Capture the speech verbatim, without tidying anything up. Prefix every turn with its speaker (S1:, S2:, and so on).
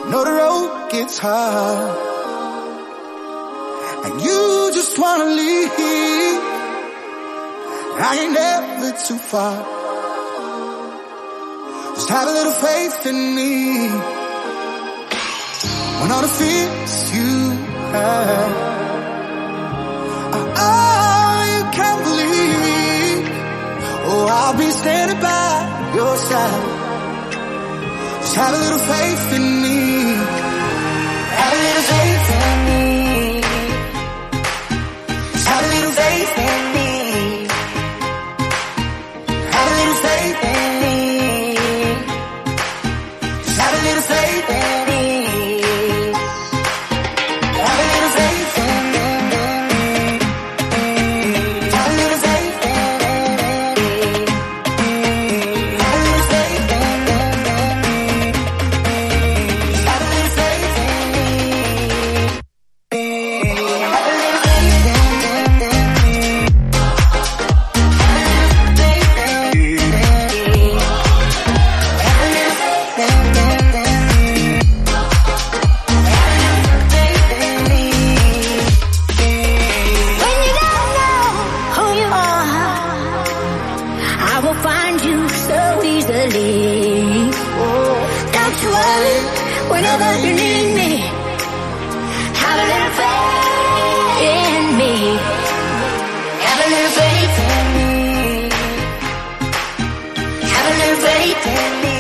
S1: know the road gets hard, and you just wanna leave. I ain't never too far. Just have a little faith in me. When all the fears you have are all you can believe, oh, I'll be standing by your side. Just have a little faith in me. Have a little faith in me. Just have a little faith in me. Have a little faith in me. Just have a little faith in me. Have a little faith in me. Have a little faith in me. Have a little faith in me. Have a little faith in me. Have a little faith in me.
S2: When you don't know who you are, I will find you so easily. Oh, don't you worry, whenever you need me, have a little faith in me. Have a little faith in me. Have a little faith in me.